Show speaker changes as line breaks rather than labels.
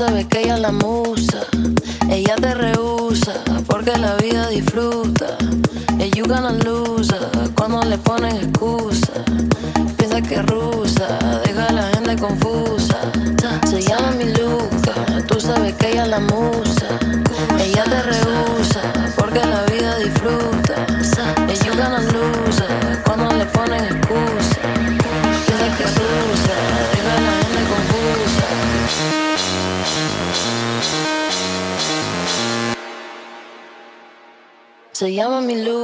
sabes que ella es la musa. Ella te rehúsa porque la vida disfruta. And you gonna lose her cuando le ponen excusa. Piensa que es rusa, deja a la gente confusa. Se llama mi Luca, tú sabes que ella es la musa. Ella te rehúsa porque la vida disfruta. And you gonna lose her cuando le ponen excusa. Piensa que es rusa, deja a la gente confusa. Se llama mi Luca.